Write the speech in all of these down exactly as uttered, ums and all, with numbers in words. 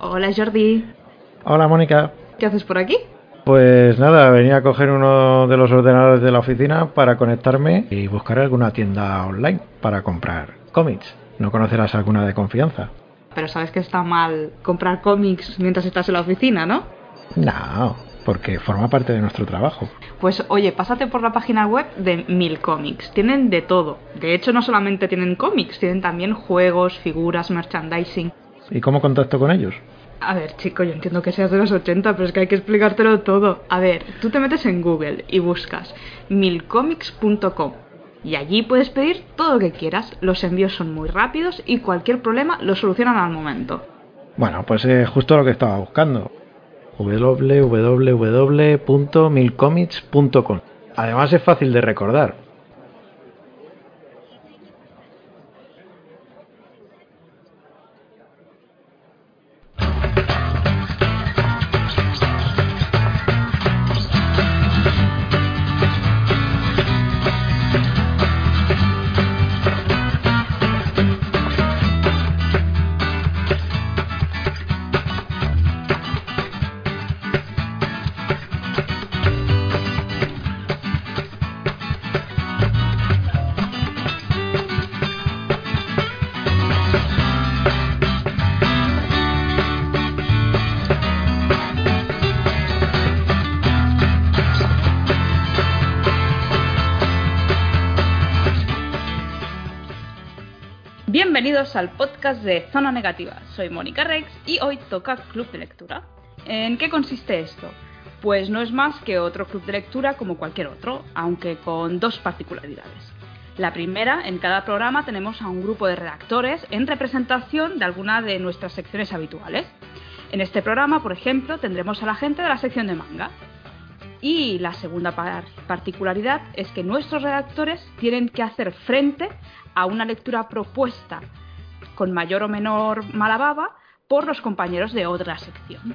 Hola Jordi. Hola Mónica. ¿Qué haces por aquí? Pues nada, venía a coger uno de los ordenadores de la oficina para conectarme y buscar alguna tienda online para comprar cómics. ¿No conocerás alguna de confianza? Pero sabes que está mal comprar cómics mientras estás en la oficina, ¿no? No, porque forma parte de nuestro trabajo. Pues oye, pásate por la página web de Mil Comics. Tienen de todo. De hecho, no solamente tienen cómics, tienen también juegos, figuras, merchandising. ¿Y cómo contacto con ellos? A ver, chico, yo entiendo que seas de los ochenta, pero es que hay que explicártelo todo. A ver, tú te metes en Google y buscas mil comics punto com y allí puedes pedir todo lo que quieras. Los envíos son muy rápidos y cualquier problema lo solucionan al momento. Bueno, pues es justo lo que estaba buscando. doble u doble u doble u punto mil comics punto com. Además es fácil de recordar. Bienvenidos al podcast de Zona Negativa. Soy Mónica Rex y hoy toca Club de Lectura. ¿En qué consiste esto? Pues no es más que otro club de lectura como cualquier otro, aunque con dos particularidades. La primera, en cada programa tenemos a un grupo de redactores en representación de alguna de nuestras secciones habituales. En este programa, por ejemplo, tendremos a la gente de la sección de manga. Y la segunda par- particularidad es que nuestros redactores tienen que hacer frente a una lectura propuesta con mayor o menor mala baba por los compañeros de otra sección.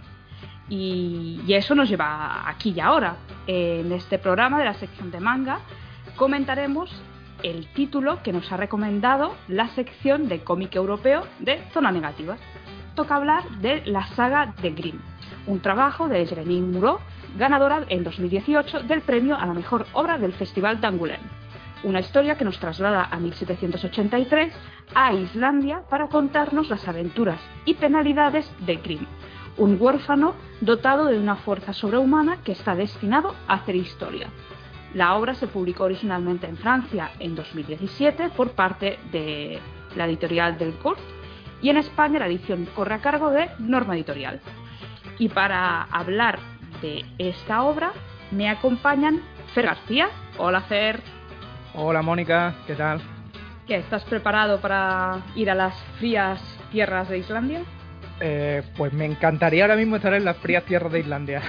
Y, y eso nos lleva aquí y ahora. En este programa de la sección de manga comentaremos el título que nos ha recomendado la sección de cómic europeo de Zona Negativa. Toca hablar de la saga de Grimm, un trabajo de Jérémie Moreau, ganadora en dos mil dieciocho del premio a la mejor obra del Festival d'Angoulême. Una historia que nos traslada a mil setecientos ochenta y tres a Islandia para contarnos las aventuras y penalidades de Grimm, un huérfano dotado de una fuerza sobrehumana que está destinado a hacer historia. La obra se publicó originalmente en Francia en dos mil diecisiete por parte de la editorial Delcourt y en España la edición corre a cargo de Norma Editorial. Y para hablar de esta obra me acompañan Fer García. Hola Fer. Hola Mónica, ¿qué tal? ¿Qué, estás preparado para ir a las frías tierras de Islandia? Eh, pues me encantaría ahora mismo estar en las frías tierras de Islandia.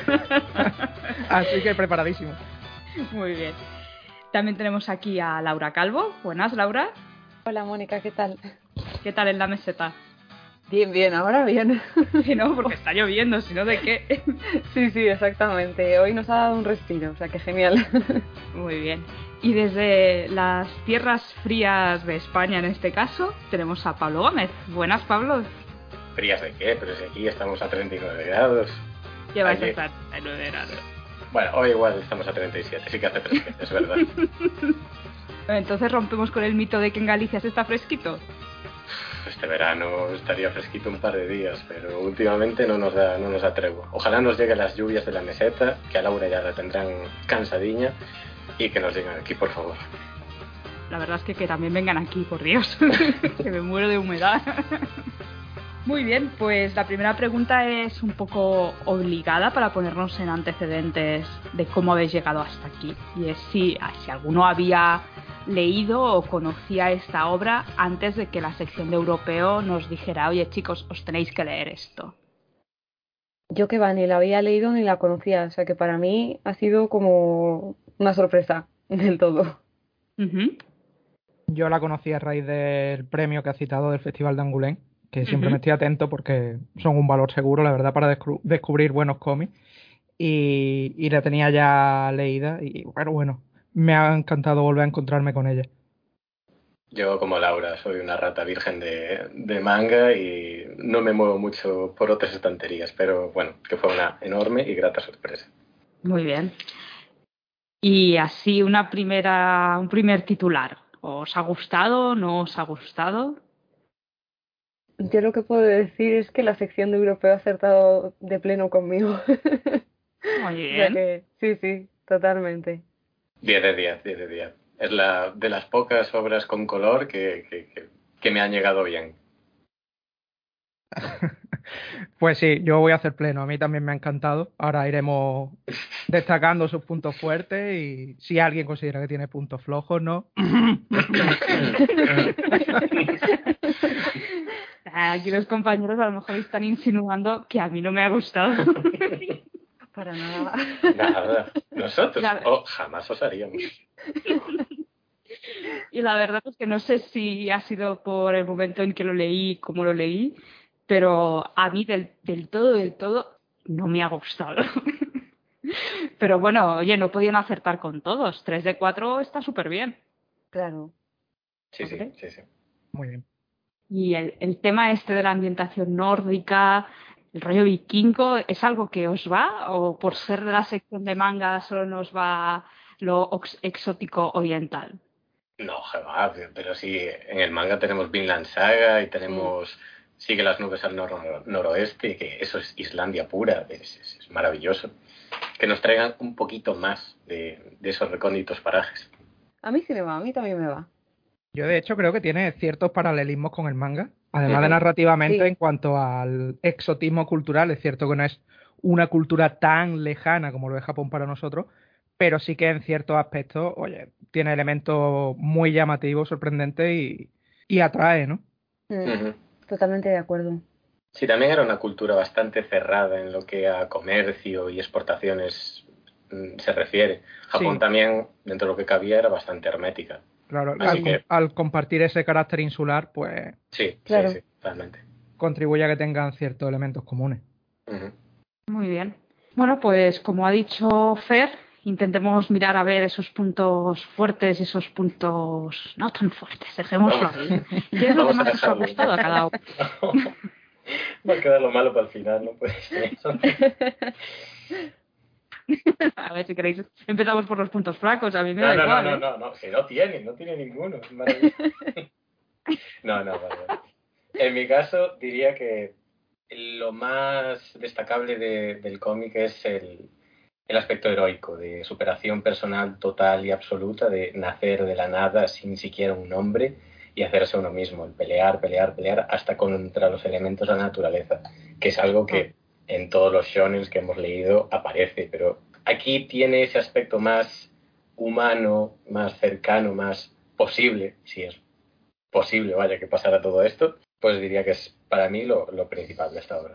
Así que preparadísimo. Muy bien. También tenemos aquí a Laura Calvo. Buenas, Laura. Hola Mónica, ¿qué tal? ¿Qué tal en la meseta? Bien, bien, ahora bien. Sí, no, porque está lloviendo, si no, ¿de qué? Sí, sí, exactamente. Hoy nos ha dado un respiro, o sea que genial. Muy bien. Y desde las tierras frías de España, en este caso, tenemos a Pablo Gómez. Buenas, Pablo. ¿Frías de qué? Pero si aquí estamos a treinta y nueve grados. Ya vais Aquí... a estar a treinta y nueve grados. Bueno, hoy igual estamos a treinta y siete, sí que hace fresquito, es verdad. Entonces rompemos con el mito de que en Galicia se está fresquito. Este verano estaría fresquito un par de días, pero últimamente no nos da, no nos da tregua. Ojalá nos lleguen las lluvias de la meseta, que a Laura ya la tendrán cansadiña, y que nos lleguen aquí, por favor. La verdad es que, que también vengan aquí, por Dios, que me muero de humedad. Muy bien, pues la primera pregunta es un poco obligada para ponernos en antecedentes de cómo habéis llegado hasta aquí. Y es si, si alguno había leído o conocía esta obra antes de que la sección de europeo nos dijera, oye chicos, os tenéis que leer esto. Yo que va, ni la había leído ni la conocía, o sea que para mí ha sido como una sorpresa del todo. Uh-huh. Yo la conocí a raíz del premio que ha citado del Festival de Angoulême, que siempre uh-huh. me estoy atento porque son un valor seguro, la verdad, para descu- descubrir buenos cómics. Y, y la tenía ya leída y bueno, bueno, me ha encantado volver a encontrarme con ella. Yo, como Laura, soy una rata virgen de, de manga y no me muevo mucho por otras estanterías, pero bueno, que fue una enorme y grata sorpresa. Muy bien. Y así una primera, un primer titular. ¿Os ha gustado? ¿No os ha gustado? Yo lo que puedo decir es que la sección de europeo ha acertado de pleno conmigo. Muy O sea bien. que sí, sí, totalmente. diez de diez, diez de diez. Es la de las pocas obras con color que, que, que, que me han llegado bien. Pues sí, yo voy a hacer pleno. A mí también me ha encantado. Ahora iremos destacando sus puntos fuertes y si alguien considera que tiene puntos flojos, ¿no? Aquí los compañeros a lo mejor están insinuando que a mí no me ha gustado. Para nada. Nada, nosotros La- oh, jamás os haríamos. Y la verdad es que no sé si ha sido por el momento en que lo leí, como lo leí, pero a mí del, del todo, del todo, no me ha gustado. Pero bueno, oye, no podían acertar con todos. Tres de cuatro está súper bien. Claro. Sí, sí, Hombre. sí, sí. Muy bien. Y el, el tema este de la ambientación nórdica, el rollo vikingo, ¿es algo que os va? ¿O por ser de la sección de manga solo nos va lo ox- exótico oriental? No, va, pero sí, en el manga tenemos Vinland Saga y Sí. tenemos Sigue las nubes al nor- noroeste, que eso es Islandia pura, es, es- es maravilloso. Que nos traigan un poquito más de, de esos recónditos parajes. A mí sí me va, a mí también me va. Yo de hecho creo que tiene ciertos paralelismos con el manga, además de Ujú. narrativamente Sí. en cuanto al exotismo cultural. Es cierto que no es una cultura tan lejana como lo es Japón para nosotros, pero sí que en ciertos aspectos, oye, tiene elementos muy llamativos, sorprendentes y, y atrae, ¿no? Mm, Ujú. Totalmente de acuerdo. Sí, también era una cultura bastante cerrada en lo que a comercio y exportaciones mm, se refiere. Japón Sí, también, dentro de lo que cabía, era bastante hermética. claro, al, Así com- que al compartir ese carácter insular, pues sí, sí, Claro. sí, realmente. contribuye a que tengan ciertos elementos comunes. Ujú. Muy bien. Bueno, pues como ha dicho Fer, intentemos mirar a ver esos puntos fuertes y esos puntos no tan fuertes. Dejémoslo Vamos, ahí. ¿Qué es lo que vamos a más os ha dejarlo. gustado a cada uno? Va a quedar lo malo para el final, no puede ser eso. A ver si queréis. Empezamos por los puntos flacos. A mí me No, da no, no, igual, no, ¿eh? no, no, si no tiene, no tiene ninguno. Es maravilloso. No, no, vale, vale. En mi caso, diría que lo más destacable de- del cómic es el, el aspecto heroico, de superación personal total y absoluta, de nacer de la nada sin siquiera un nombre y hacerse uno mismo, el pelear, pelear, pelear hasta contra los elementos de la naturaleza, que es algo que en todos los shonens que hemos leído aparece, pero aquí tiene ese aspecto más humano, más cercano, más posible, si es posible, vaya, que pasara todo esto, pues diría que es para mí lo, lo principal de esta obra.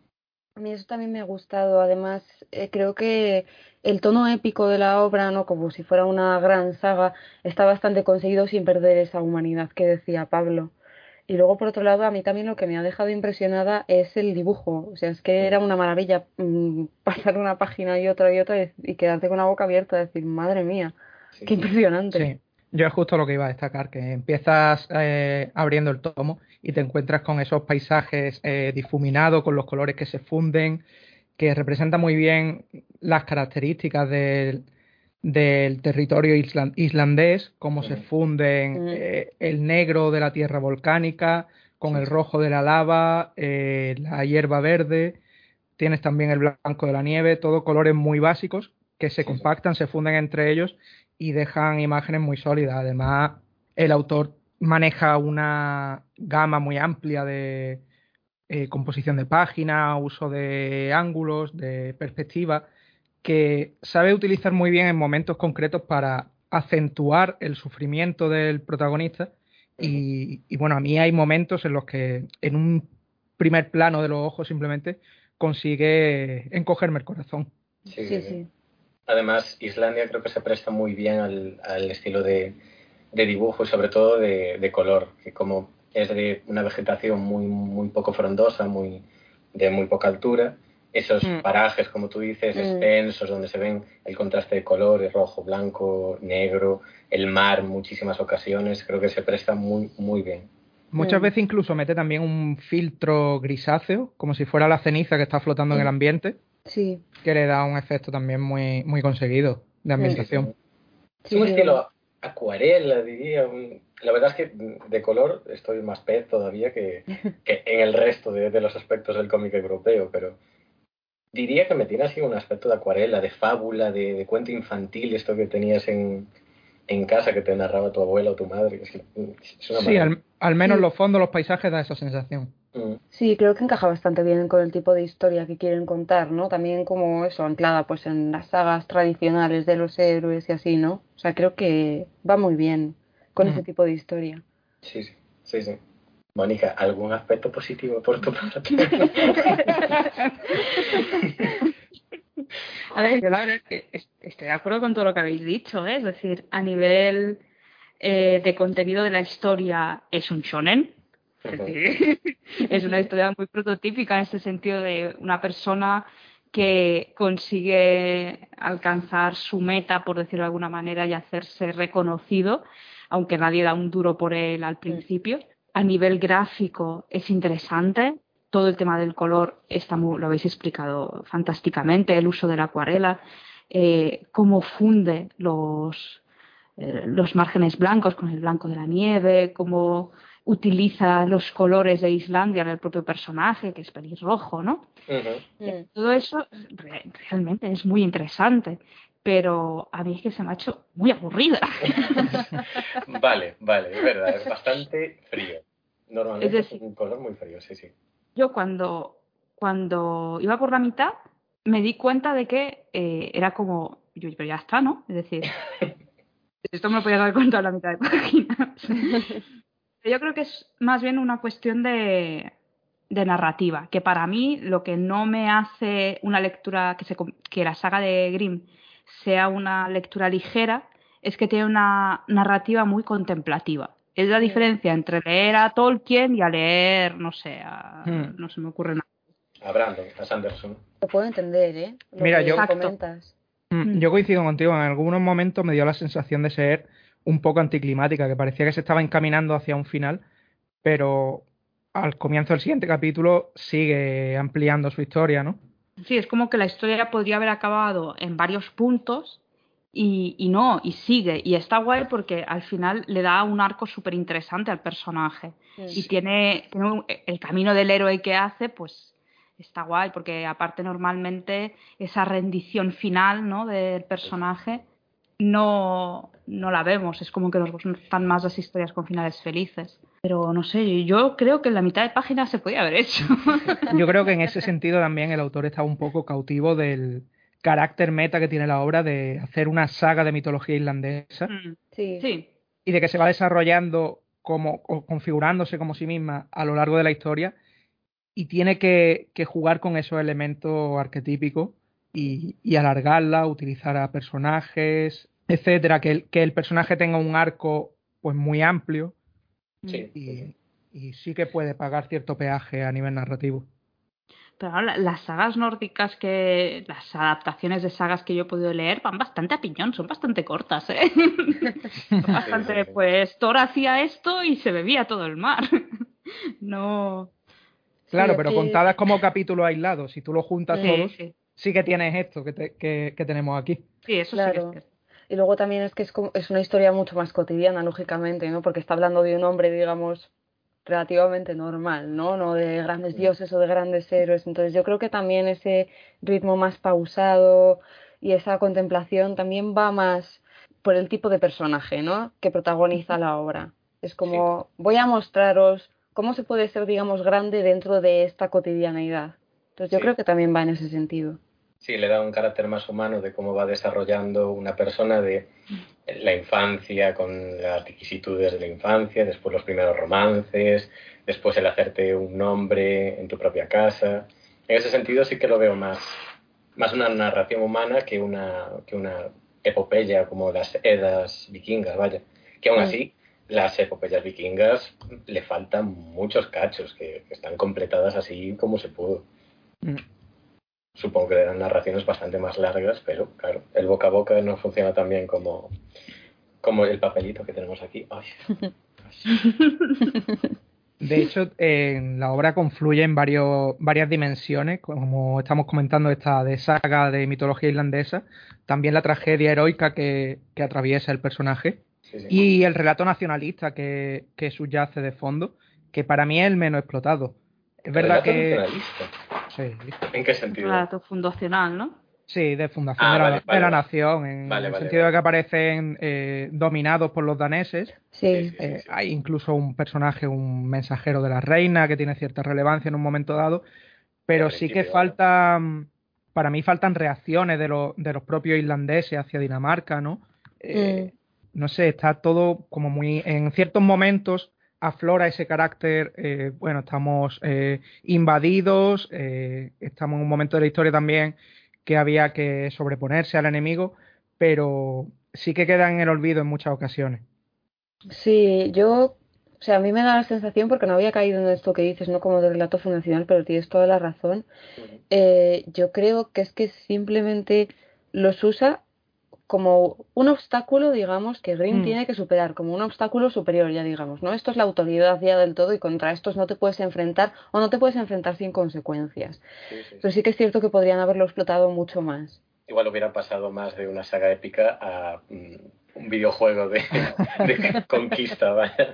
A mí eso también me ha gustado. Además, eh, creo que el tono épico de la obra, ¿no? Como si fuera una gran saga, está bastante conseguido sin perder esa humanidad que decía Pablo. Y luego, por otro lado, a mí también lo que me ha dejado impresionada es el dibujo. O sea, es que era una maravilla mm, pasar una página y otra y otra y, y quedarte con la boca abierta y decir, madre mía, Sí, qué sí. impresionante. Sí, yo es justo lo que iba a destacar, que empiezas eh, abriendo el tomo y te encuentras con esos paisajes eh, difuminados, con los colores que se funden, que representan muy bien las características del, del territorio islan- islandés, cómo se Ujú. funden Mm, eh, el negro de la tierra volcánica con el rojo de la lava, eh, la hierba verde, tienes también el blanco de la nieve, todo colores muy básicos que se Sí, sí. compactan, se funden entre ellos y dejan imágenes muy sólidas. Además, el autor maneja una gama muy amplia de eh, composición de página, uso de ángulos, de perspectiva, que sabe utilizar muy bien en momentos concretos para acentuar el sufrimiento del protagonista. Y, y bueno, a mí hay momentos en los que en un primer plano de los ojos simplemente consigue encogerme el corazón. Sí, sí, sí, sí. sí. Además, Islandia creo que se presta muy bien al, al estilo de, de dibujo y sobre todo de, de color, que como es de una vegetación muy, muy poco frondosa, muy, de muy poca altura, esos Mm. parajes, como tú dices, Mm. extensos, donde se ven el contraste de colores, rojo, blanco, negro, el mar en muchísimas ocasiones, creo que se presta muy, muy bien. Muchas Mm. veces incluso mete también un filtro grisáceo, como si fuera la ceniza que está flotando en el ambiente, Sí, que le da un efecto también muy, muy conseguido de ambientación. Sí, Es sí, un sí, estilo acuarela, diría. un- La verdad es que de color estoy más pez todavía que, que en el resto de, de los aspectos del cómic europeo, pero diría que me tiene así un aspecto de acuarela, de fábula, de, de cuento infantil, esto que tenías en, en casa que te narraba tu abuela o tu madre. Es, que, mm, es una Sí, maravilla. al, al menos Sí. los fondos, los paisajes da esa sensación. Mm, sí, creo que encaja bastante bien con el tipo de historia que quieren contar, ¿no? También como eso, anclada pues en las sagas tradicionales de los héroes y así, ¿no? O sea, creo que va muy bien con Mm. ese tipo de historia. sí, sí, sí, sí. Mónica, ¿algún aspecto positivo por tu parte? A ver, yo la verdad es que es- estoy de acuerdo con todo lo que habéis dicho, ¿eh? Es decir, a nivel eh, de contenido de la historia es un shonen. Es Ujú. decir, es una historia muy prototípica en ese sentido de una persona que consigue alcanzar su meta, por decirlo de alguna manera, y hacerse reconocido, aunque nadie da un duro por él al principio. A nivel gráfico es interesante. Todo el tema del color está muy- lo habéis explicado fantásticamente, el uso de la acuarela, eh, cómo funde los, eh, los márgenes blancos con el blanco de la nieve, cómo utiliza los colores de Islandia en el propio personaje, que es pelirrojo, ¿no? Ujú. Mm. Todo eso re- realmente es muy interesante, pero a mí es que se me ha hecho muy aburrida. Vale, vale, es verdad, es bastante frío. Es Normalmente es decir, un color muy frío, sí, sí. yo cuando, cuando iba por la mitad me di cuenta de que eh, era como, yo, pero ya está, ¿no? Es decir, esto me lo podía dar cuenta a la mitad de páginas. Yo creo que es más bien una cuestión de, de narrativa, que para mí lo que no me hace una lectura, que, se, com- que la saga de Grimm sea una lectura ligera, es que tiene una narrativa muy contemplativa. Es la Mm. diferencia entre leer a Tolkien y a leer, no sé, a- Hmm. no se me ocurre nada. A Brandon, a Sanderson. Lo puedo entender, ¿eh? Lo Mira, que yo, Exacto. comentas. mm, Mm. yo coincido contigo. En algunos momentos me dio la sensación de ser un poco anticlimática, que parecía que se estaba encaminando hacia un final, pero al comienzo del siguiente capítulo sigue ampliando su historia, ¿no? Sí, es como que la historia podría haber acabado en varios puntos y, y no, y sigue. Y está guay porque al final le da un arco súper interesante al personaje. Mm. Y tiene, tiene un- el camino del héroe que hace, pues está guay, porque aparte normalmente esa rendición final, ¿no?, del personaje no, no la vemos. Es como que nos gustan más las historias con finales felices. Pero no sé, yo creo que en la mitad de página se podía haber hecho. Yo creo que en ese sentido también el autor está un poco cautivo del carácter meta que tiene la obra de hacer una saga de mitología irlandesa Mm, Sí. sí. y de que se va desarrollando como o configurándose como sí misma a lo largo de la historia y tiene que, que jugar con esos elementos arquetípicos y, y alargarla, utilizar a personajes, etcétera, que el, que el personaje tenga un arco pues muy amplio Sí, sí, y, sí. y sí que puede pagar cierto peaje a nivel narrativo. Pero ahora, las sagas nórdicas que. Las adaptaciones de sagas que yo he podido leer van bastante a piñón, son bastante cortas, ¿eh? Son bastante, Sí, sí, sí. pues Thor hacía esto y se bebía todo el mar. No. Sí, Claro, es pero que contadas como capítulos aislados, si tú los juntas Mm. Sí, todos, sí. sí que tienes esto que, te- que- que tenemos aquí. Sí, eso sí que es Claro. cierto. Y luego también es que es, como- es una historia mucho más cotidiana, lógicamente, ¿no? Porque está hablando de un hombre, digamos, relativamente normal, ¿no? No de grandes Mm. dioses o de grandes héroes. Entonces yo creo que también ese ritmo más pausado y esa contemplación también va más por el tipo de personaje, ¿no? Que protagoniza la obra. Es Sí, como, voy a mostraros cómo se puede ser, digamos, grande dentro de esta cotidianeidad. Entonces yo sí. creo que también va en ese sentido. Sí, le da un carácter más humano de cómo va desarrollando una persona de la infancia, con las vicisitudes de la infancia, después los primeros romances, después el hacerte un nombre en tu propia casa. En ese sentido sí que lo veo más, más una narración humana que una, que una epopeya como las Edas vikingas, vaya. Que aún Mm. así, las epopeyas vikingas le faltan muchos cachos que, que están completadas así como se pudo. Mm. Supongo que eran narraciones bastante más largas, pero claro, el boca a boca no funciona tan bien como, como el papelito que tenemos aquí. Ay. De hecho, en la obra confluyen varios, varias dimensiones, como estamos comentando esta de saga de mitología irlandesa, también la tragedia heroica que, que atraviesa el personaje Sí, sí. y el relato nacionalista que, que subyace de fondo, que para mí es el menos explotado. Es ¿El verdad relato que... nacionalista? Sí, ¿En qué Un sentido? relato fundacional, ¿no? sí, de fundación Ah, de la, vale, de vale, la vale. nación, en Vale, el vale, sentido vale. de que aparecen eh, dominados por los daneses. Sí, Sí. sí, sí, Eh, sí. hay incluso un personaje, un mensajero de la reina que tiene cierta relevancia en un momento dado, pero Al sí que principio, ¿vale? faltan, para mí faltan reacciones de, los de los propios irlandeses hacia Dinamarca, ¿no? Eh, no sé, está todo como muy, en ciertos momentos aflora ese carácter, eh, bueno, estamos eh, invadidos, eh, estamos en un momento de la historia también que había que sobreponerse al enemigo, pero sí que queda en el olvido en muchas ocasiones. Sí, yo, o sea, a mí me da la sensación, porque no había caído en esto que dices, no como del relato fundacional, pero tienes toda la razón. Ujú. Eh, yo creo que es que simplemente los usa como un obstáculo, digamos, que Grimm Mm, tiene que superar, como un obstáculo superior, ya digamos, ¿no? Esto es la autoridad ya del todo y contra estos no te puedes enfrentar o no te puedes enfrentar sin consecuencias. Sí, sí, Pero sí. sí que es cierto que podrían haberlo explotado mucho más. Igual hubiera pasado más de una saga épica a mm, un videojuego de, de conquista, vaya.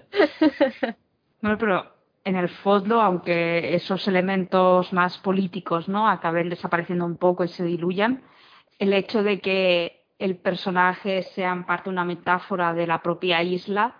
Bueno, pero en el fondo, aunque esos elementos más políticos, ¿no?, acaben desapareciendo un poco y se diluyan, el hecho de que el personaje sea en parte una metáfora de la propia isla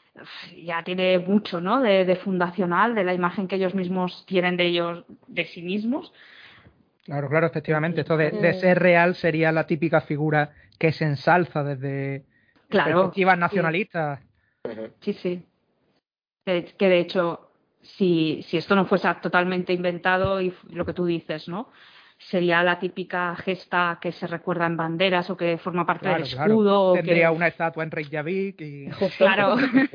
ya tiene mucho, ¿no?, de, de fundacional, de la imagen que ellos mismos tienen de ellos, de sí mismos. claro, claro, efectivamente. Esto de, de Mm, ser real sería la típica figura que se ensalza desde Claro, perspectivas sí, nacionalistas. Ujú. sí, sí. Que, que de hecho, si, si esto no fuese totalmente inventado y lo que tú dices, ¿no?, sería la típica gesta que se recuerda en banderas o que forma parte del Claro, claro. escudo o Tendría que... una estatua en Reykjavik y... justo. Claro.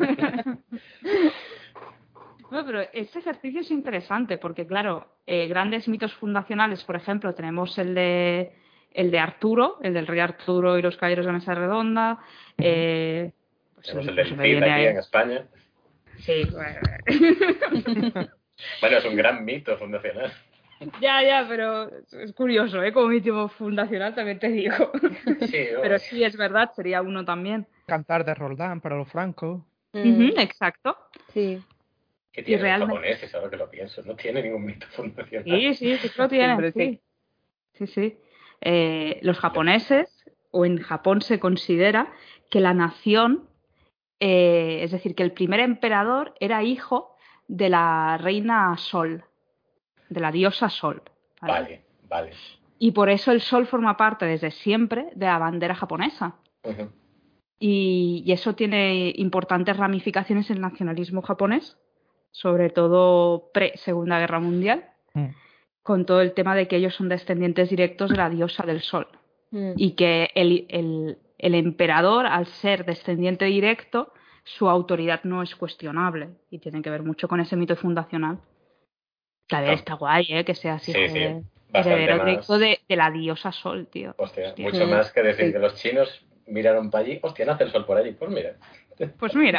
Bueno, pero ese ejercicio es interesante porque, claro, eh, grandes mitos fundacionales, por ejemplo, tenemos el de el de Arturo, el del rey Arturo y los caballeros de la mesa redonda. Ujú. Eh, pues Tenemos sí, el pues del se me Cid viene aquí ahí. en España. Sí, bueno. Bueno, es un gran mito fundacional. Ya, ya, pero es curioso, ¿eh? Como mito fundacional también te digo. Sí, ¿no? Pero sí, es verdad, sería uno también. Cantar de Roldán para los francos. Ujú, Mm, exacto. sí. ¿Qué Y tienen los realmente, japoneses ahora que lo pienso? No tiene ningún mito fundacional. sí, sí, sí que lo tienen, Siempre sí. sí. Sí, sí. Eh, los japoneses, o en Japón se considera que la nación, eh, es decir, que el primer emperador era hijo de la reina Sol, de la diosa Sol, ¿vale? Vale, vale. Y por eso el sol forma parte desde siempre de la bandera japonesa. Ujú. Y, y eso tiene importantes ramificaciones en el nacionalismo japonés, sobre todo pre-Segunda Guerra Mundial, Mm. con todo el tema de que ellos son descendientes directos de la diosa del sol. Mm. Y que el, el, el emperador, al ser descendiente directo, su autoridad no es cuestionable. Y tiene que ver mucho con ese mito fundacional. Que a ver, Ah, está guay, ¿eh? Que seas sí, hijo sí. de Bastante heredero directo más. de, de la diosa Sol, tío. Hostia, Hostia. mucho Mm, más que decir sí. que los chinos miraron para allí. Hostia, nace el sol por allí. Pues mira. Pues mira.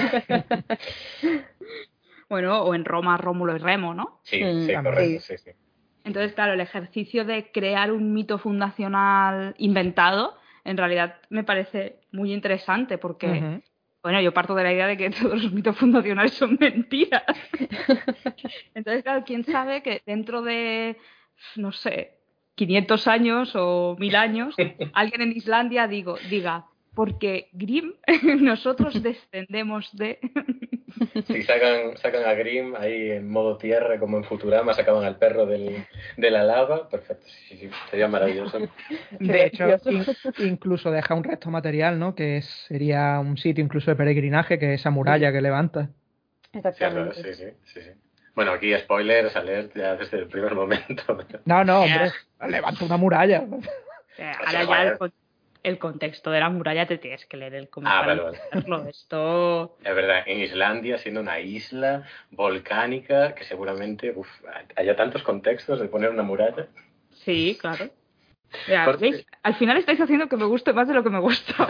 Bueno, o en Roma, Rómulo y Remo, ¿no? Sí, Mm, sí, También. correcto, sí. sí, sí. Entonces, claro, el ejercicio de crear un mito fundacional inventado, en realidad me parece muy interesante porque, Ujú. bueno, yo parto de la idea de que todos los mitos fundacionales son mentiras. Entonces, claro, quién sabe que dentro de, no sé, quinientos años o mil años, alguien en Islandia digo, diga, porque Grimm, nosotros descendemos de... Si sacan, sacan a Grimm ahí en modo tierra, como en Futurama, sacaban al perro del, de la lava, perfecto, sí, sí, sería maravilloso. Qué De hecho, gracioso. in- incluso deja un resto material, ¿no? Que es- sería un sitio incluso de peregrinaje, que es esa muralla que levanta. Cierto, Exactamente. sí, sí, sí, sí. Bueno, aquí spoilers, alert ya desde el primer momento. No, no, Eh, hombre, levanta una muralla. eh, Sí, ahora ya el, joder. con- el contexto de la muralla te tienes que leer el cómic Ah, para vale, vale. entenderlo. Esto... Es verdad, en Islandia, siendo una isla volcánica, que seguramente uf, haya tantos contextos de poner una muralla. Sí, claro. Mira, Por- ¿veis? Al final estáis haciendo que me guste más de lo que me gusta.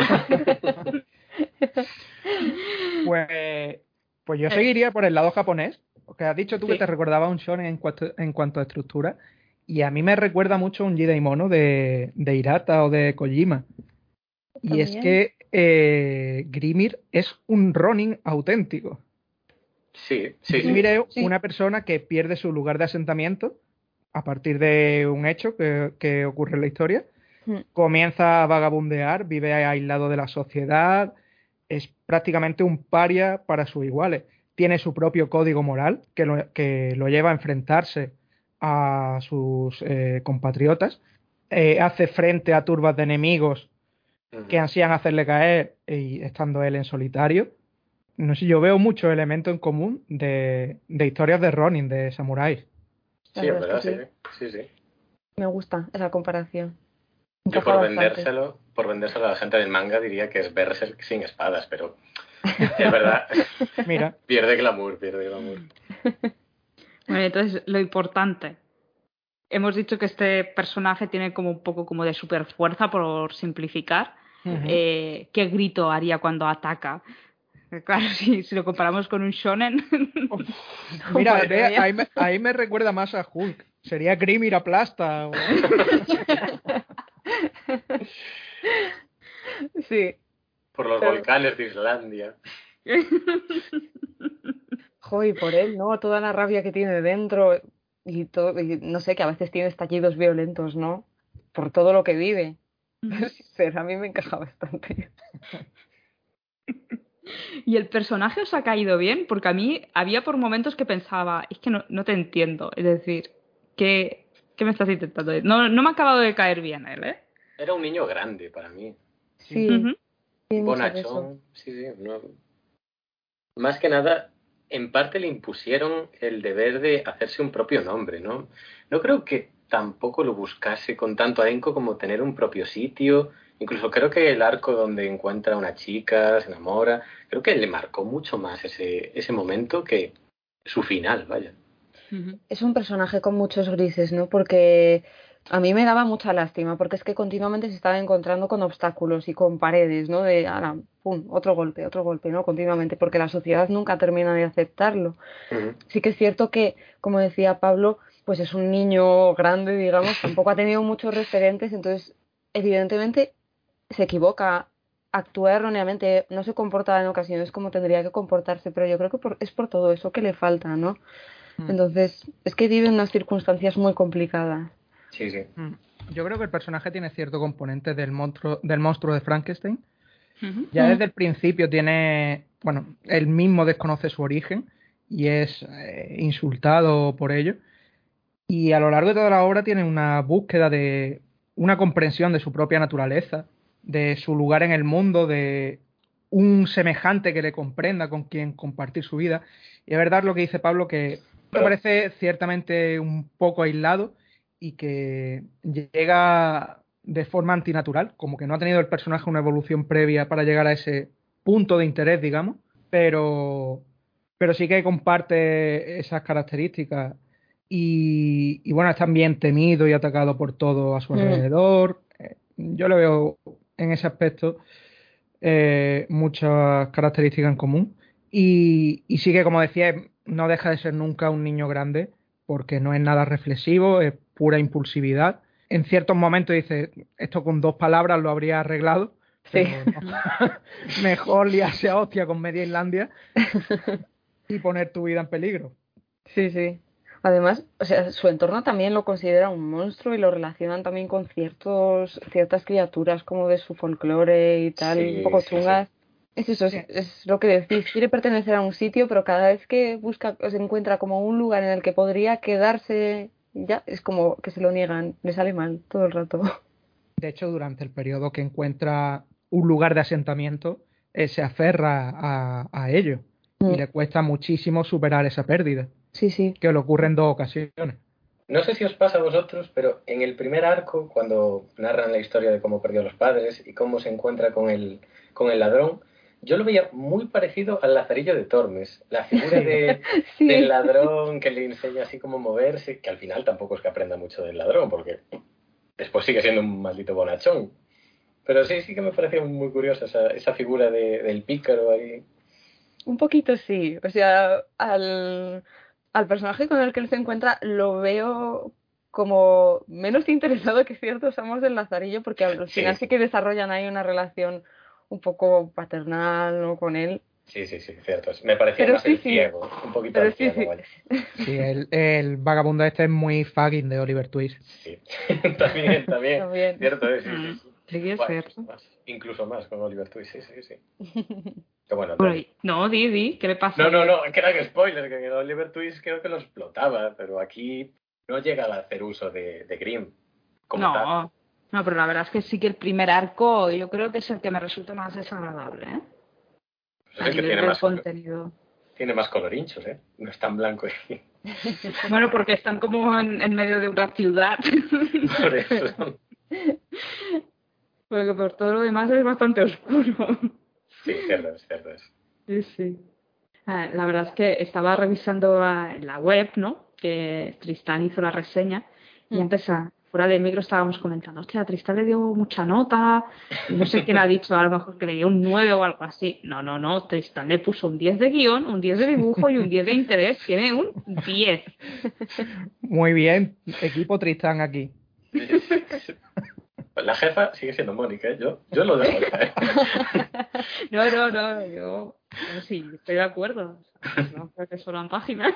Pues, pues yo seguiría por el lado japonés, porque has dicho tú que Sí. te recordaba un shonen en cuanto, en cuanto a estructura, y a mí me recuerda mucho un Jidai Mono de, de Hirata o de Kojima. Y es También. que eh, Grimir es un Ronin auténtico. Sí, sí, Grimir sí. es Sí. una persona que pierde su lugar de asentamiento a partir de un hecho que, que ocurre en la historia. Mm. Comienza a vagabundear, vive aislado de la sociedad, es prácticamente un paria para sus iguales. Tiene su propio código moral que lo, que lo lleva a enfrentarse a sus eh, compatriotas. Eh, hace frente a turbas de enemigos Ujú. que ansían hacerle caer y estando él en solitario. No sé, yo veo muchos elementos en común de, de historias de Ronin, de samuráis. La Sí, es verdad es verdad, que sí, sí. Sí, sí. me gusta esa comparación. Yo Encaja por bastante. vendérselo, por vendérselo a la gente del manga diría que es Berserk sin espadas, pero es verdad, Mira, pierde glamour, pierde glamour. Bueno, entonces, lo importante. Hemos dicho que este personaje tiene como un poco como de super fuerza, por simplificar. ujú. Eh, ¿qué grito haría cuando ataca? Claro, si, si lo comparamos con un shonen. Mira, Madre ve, mía. ahí, me, ahí me recuerda más a Hulk. Sería Grimir aplasta. O... Sí. Por los Pero- volcanes de Islandia. Jo, y por él, ¿no? Toda la rabia que tiene dentro y todo, y no sé, que a veces tiene estallidos violentos, ¿no? Por todo lo que vive. Pero a mí me encaja bastante. ¿Y el personaje os ha caído bien? Porque a mí había por momentos que pensaba, es que no, no te entiendo. Es decir, ¿qué, qué me estás intentando decir? No, no me ha acabado de caer bien él, ¿eh? Era un niño grande para mí. Sí. Sí, Ujú. tiene mucho de eso. Bonachón, sí, sí. No. Más que nada, en parte le impusieron el deber de hacerse un propio nombre, ¿no? No creo que tampoco lo buscase con tanto ahínco como tener un propio sitio. Incluso creo que el arco donde encuentra a una chica, se enamora, creo que le marcó mucho más ese, ese momento que su final, vaya. Ujú. Es un personaje con muchos grises, ¿no? Porque a mí me daba mucha lástima, porque es que continuamente se estaba encontrando con obstáculos y con paredes, ¿no? De, ala, pum, otro golpe, otro golpe, ¿no? Continuamente, porque la sociedad nunca termina de aceptarlo. Ujú. Sí que es cierto que, como decía Pablo, pues es un niño grande, digamos, tampoco ha tenido muchos referentes, entonces, evidentemente, se equivoca, actúa erróneamente, no se comporta en ocasiones como tendría que comportarse, pero yo creo que por- es por todo eso que le falta, ¿no? Mm. Entonces, es que vive en unas circunstancias muy complicadas. Sí, sí. Mm. Yo creo que el personaje tiene cierto componente del monstruo, del monstruo de Frankenstein. Ujú. Ya Mm. desde el principio tiene, bueno, él mismo desconoce su origen y es eh, insultado por ello. Y a lo largo de toda la obra tiene una búsqueda de una comprensión de su propia naturaleza, de su lugar en el mundo, de un semejante que le comprenda, con quien compartir su vida. Y es verdad lo que dice Pablo, que me Pero- parece ciertamente un poco aislado y que llega de forma antinatural, como que no ha tenido el personaje una evolución previa para llegar a ese punto de interés, digamos, pero, pero sí que comparte esas características y, y bueno, es también temido y atacado por todo a su Mm. alrededor. Eh, Yo le veo en ese aspecto eh, muchas características en común. Y, y sí que, como decía, no deja de ser nunca un niño grande, porque no es nada reflexivo, es pura impulsividad. En ciertos momentos dice, esto con dos palabras lo habría arreglado, Sí. pero no. Mejor liarse a hostia con media Islandia y poner tu vida en peligro. Sí, sí. Además, o sea, su entorno también lo considera un monstruo y lo relacionan también con ciertos, ciertas criaturas como de su folclore y tal, un Sí, poco sí, sí. chungas. Es eso, es, Sí. es lo que decís, quiere pertenecer a un sitio, pero cada vez que busca o se encuentra como un lugar en el que podría quedarse, ya es como que se lo niegan, le sale mal todo el rato. De hecho, durante el periodo que encuentra un lugar de asentamiento, eh, se aferra a, a ello y Mm. le cuesta muchísimo superar esa pérdida, Sí, sí. que le ocurre en dos ocasiones. No sé si os pasa a vosotros, pero en el primer arco, cuando narran la historia de cómo perdió a los padres y cómo se encuentra con el, con el ladrón, yo lo veía muy parecido al Lazarillo de Tormes, la figura de, Sí. del ladrón que le enseña así cómo moverse, que al final tampoco es que aprenda mucho del ladrón, porque después sigue siendo un maldito bonachón. Pero sí, sí que me parecía muy curiosa esa, esa figura de, del pícaro ahí. Un poquito sí, o sea, al, al personaje con el que él se encuentra lo veo como menos interesado que ciertos amos del Lazarillo, porque al Sí. final sí que desarrollan ahí una relación un poco paternal, ¿no? Con él. Sí, sí, sí, cierto. Me parecía Pero más sí, el sí. ciego, un poquito Pero el sí, ciego, sí. vaya. Sí, el, el vagabundo este es muy fucking de Oliver Twist. Sí, también, también, También. cierto, es, sí, sí, Mm, sí. sí, es Guay, cierto. más, incluso más con Oliver Twist, sí, sí, sí. Que bueno, Por no, ahí. No, di, di, ¿qué le pasa? no, no, no, que era que spoiler, que en Oliver Twist creo que lo explotaba, pero aquí no llega a hacer uso de, de Grimm como tal. No, no, pero la verdad es que sí que el primer arco yo creo que es el que me resulta más desagradable, ¿eh? Pues A es el que nivel tiene del más, contenido. tiene más colorinchos, ¿eh? No es tan blanco y Bueno, porque están como en, en medio de una ciudad. por eso. Porque por todo lo demás es bastante oscuro. Sí, cierto es, cierto es. Sí, sí. Ah, la verdad es que estaba revisando ah, en la web, ¿no? Que Tristán hizo la reseña y Mm. antes, ah, fuera del micro, estábamos comentando, hostia, Tristán le dio mucha nota y no sé quién ha dicho, a lo mejor que le dio un nueve o algo así. No, no, no, Tristán le puso un diez de guión, un diez de dibujo y un diez de interés. Tiene un diez. Muy bien, equipo Tristán aquí. La jefa sigue siendo Mónica, ¿eh? Yo, yo lo dejo ya, ¿eh? No, no, no, yo, yo sí, estoy de acuerdo. No creo que sobran páginas.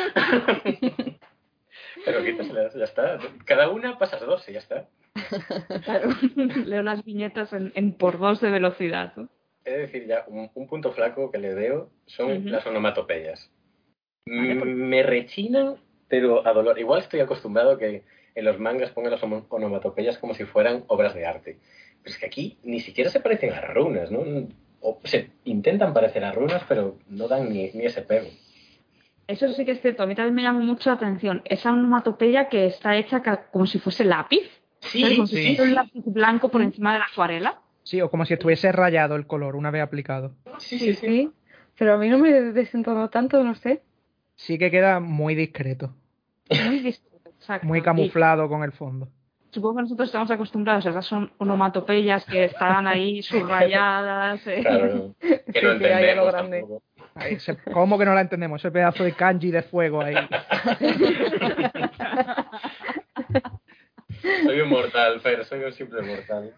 Pero quítaselas, ya está. Cada una pasas dos y ya está. Claro, leo las viñetas en, en por dos de velocidad, ¿no? He de decir ya, un, un punto flaco que le veo son Ujú. las onomatopeyas. Vale, Mm, pues- Me rechinan, pero a dolor. Igual estoy acostumbrado a que en los mangas pongan las ono- onomatopeyas como si fueran obras de arte. Pero es que aquí ni siquiera se parecen a runas, ¿no? O se intentan parecer a runas, pero no dan ni, ni ese pego. Eso sí que es cierto, a mí también me llama mucho la atención. Esa onomatopeya que está hecha ca- como si fuese lápiz, ¿sabes? Como si sí. fuese un lápiz blanco por encima de la acuarela. Sí, o como si estuviese rayado el color una vez aplicado. Sí, Sí, sí. Pero a mí no me desentonó tanto, no sé. Sí que queda muy discreto, Muy distinto, exacto. muy Y camuflado con el fondo. supongo que nosotros estamos acostumbrados a esas son onomatopeyas que están ahí subrayadas. eh. Claro, que Sí, no sí, ahí a lo entendemos grande. tampoco. Ahí, ese- ¿Cómo que no la entendemos? Ese pedazo de kanji de fuego ahí. Soy un mortal, Fer, soy un simple mortal.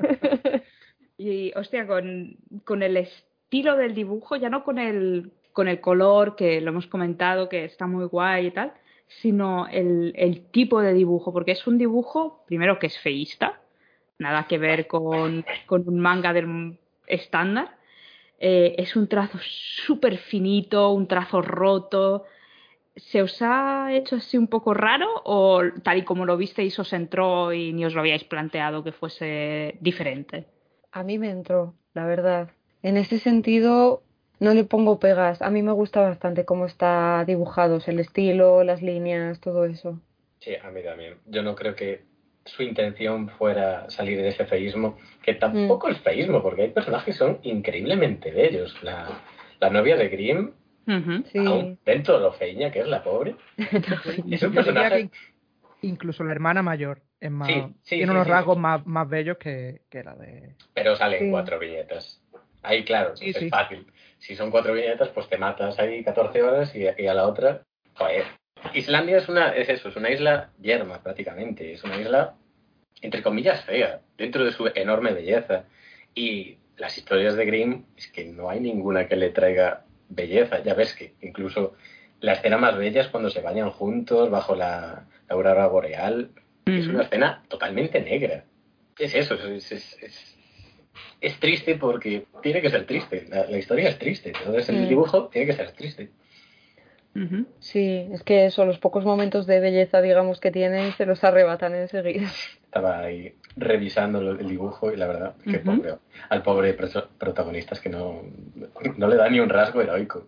Y, hostia, con, con el estilo del dibujo, ya no con el, con el color, que lo hemos comentado, que está muy guay y tal, sino el, el tipo de dibujo, porque es un dibujo, primero, que es feísta, nada que ver con, con un manga del estándar. Eh, es un trazo súper finito, un trazo roto. ¿Se os ha hecho así un poco raro o tal y como lo visteis os entró y ni os lo habíais planteado que fuese diferente? A mí me entró, la verdad. En ese sentido, no le pongo pegas. A mí me gusta bastante cómo está dibujados, el estilo, las líneas, todo eso. Sí, a mí también. Yo no creo que su intención fuera salir de ese feísmo, que tampoco es feísmo, porque hay personajes que son increíblemente bellos. La, la novia de Grimm, Ujú. aún Sí, dentro de lo feíña que es la pobre, es un Yo diría personaje... que incluso la hermana mayor es más, Sí, sí, tiene sí, unos sí. rasgos más, más bellos que, que la de... Pero salen sí. cuatro viñetas. Ahí, claro, Sí, es sí. fácil. Si son cuatro viñetas, pues te matas ahí catorce horas y, y a la otra... Joder. Islandia es una es eso, es una isla yerma prácticamente. Es una isla, entre comillas, fea, dentro de su enorme belleza. Y las historias de Grimm es que no hay ninguna que le traiga belleza. Ya ves que incluso la escena más bella es cuando se bañan juntos bajo la, la aurora boreal. Es una Ujú. escena totalmente negra. Es eso, es, es, es, es triste porque tiene que ser triste. La, la historia es triste, entonces el Mm. dibujo tiene que ser triste. Ujú. Sí, es que eso, los pocos momentos de belleza, digamos, que tienen, se los arrebatan enseguida. Estaba ahí revisando lo- el dibujo y la verdad que Ujú. pobre, al pobre pro- protagonista es que no, no le da ni un rasgo heroico.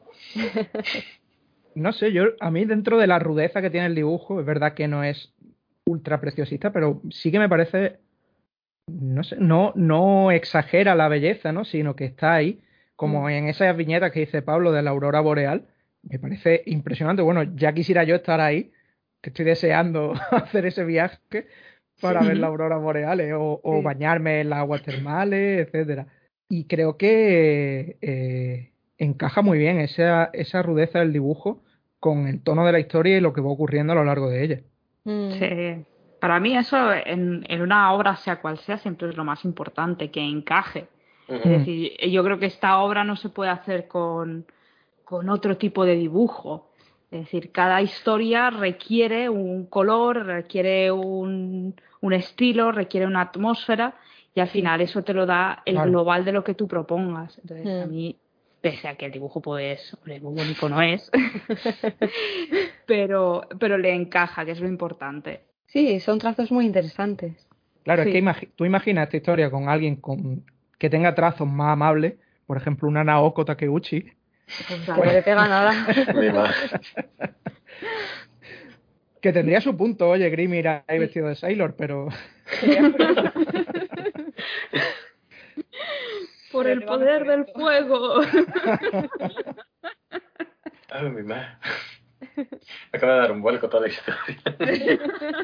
No sé, yo a mí dentro de la rudeza que tiene el dibujo, es verdad que no es ultra preciosista, pero sí que me parece, no sé, no, no exagera la belleza, ¿no? Sino que está ahí, como Mm. en esas viñetas que dice Pablo de la aurora boreal, me parece impresionante. Bueno, ya quisiera yo estar ahí, que estoy deseando hacer ese viaje para Sí. ver la aurora boreal, eh, o, o Sí. bañarme en las aguas termales, etcétera. Y creo que eh, encaja muy bien esa, esa rudeza del dibujo con el tono de la historia y lo que va ocurriendo a lo largo de ella. Mm. Sí. Para mí eso en, en una obra, sea cual sea, siempre es lo más importante, que encaje. Ujú. Es decir, yo creo que esta obra no se puede hacer con, con otro tipo de dibujo. Es decir, cada historia requiere un color, requiere un, un estilo, requiere una atmósfera y al Sí. final eso te lo da el Claro. global de lo que tú propongas. Entonces, a Mm. mí, pese a que el dibujo pues, hombre, muy bonito no es, pero, pero le encaja, que es lo importante. Sí, son trazos muy interesantes. Claro, es que Sí. imagi- tú imaginas esta historia con alguien con, que tenga trazos más amables, por ejemplo, una Naoko Takeuchi, Pues que Claro. no le pega nada. Mi ma- que tendría su punto, oye, Grimmy ahí Sí. vestido de Sailor, pero Por Pero el le van a poder hacer del esto. fuego. Ay, mi ma. Acaba de dar un vuelco toda la historia.